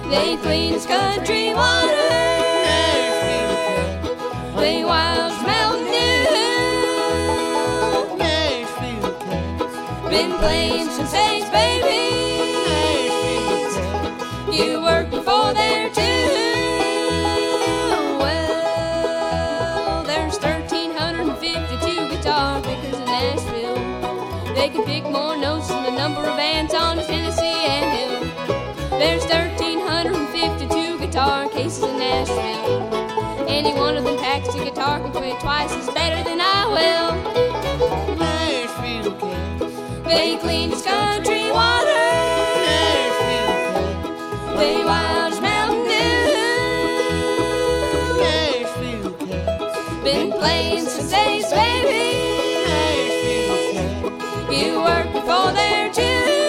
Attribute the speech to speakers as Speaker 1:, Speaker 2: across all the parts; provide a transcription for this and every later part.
Speaker 1: They clean as country water. They wild as Mountain Dew. Been playing since age, baby. You work before there too. Well, there's 1,352 guitar pickers in Nashville. They can pick more notes than the number of ants on a Tennessee anthill. There's 1,352 guitar cases in Nashville. Any one of them packs a guitar can play twice as better than I will.
Speaker 2: Nashville cats.
Speaker 1: They clean as country water. They wild as Mountain Dew.
Speaker 2: Nashville cats.
Speaker 1: Been playing since age, baby.
Speaker 2: Nashville cats.
Speaker 1: You work before there too.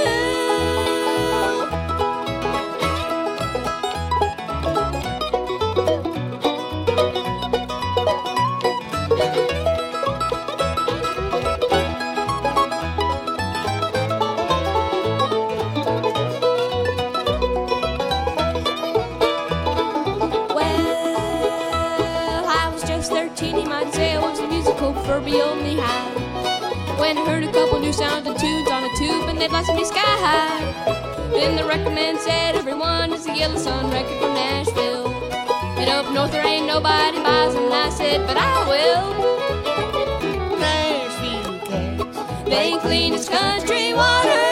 Speaker 1: Furby only high. When I heard a couple new sounding tunes on a tube and they'd blasted me sky high. Then the record man said everyone is a Yellow Sun record from Nashville. And up north there ain't nobody buys them. And I said, but I will.
Speaker 2: Nashville cats.
Speaker 1: They clean as country water.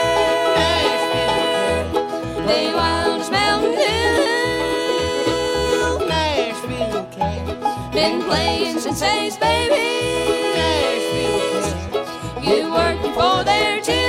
Speaker 1: They wild as Mountain Dew.
Speaker 2: Nashville cats.
Speaker 1: Been playing since age, baby. You work before there too.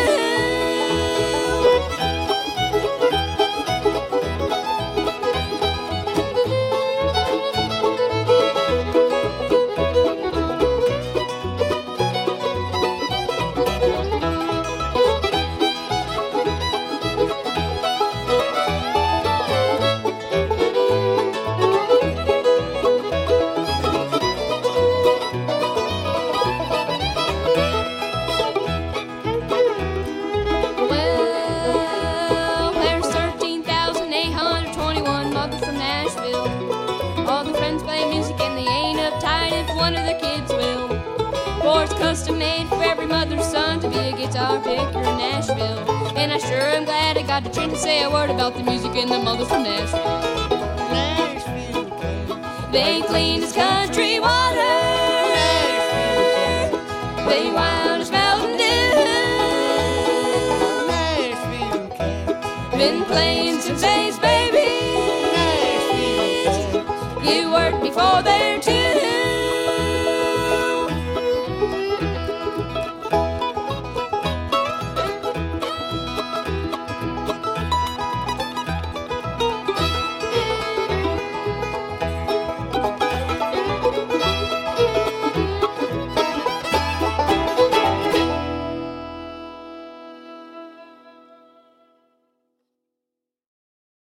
Speaker 1: Custom made for every mother's son to be a guitar picker in Nashville. And I sure am glad I got the chance to say a word about the music and the mothers from Nashville.
Speaker 2: Nashville cats.
Speaker 1: They clean as country water. They wild as Mountain Dew.
Speaker 2: Nashville cats.
Speaker 1: Been playing since age, baby.
Speaker 2: Nashville cats.
Speaker 1: You work before there too.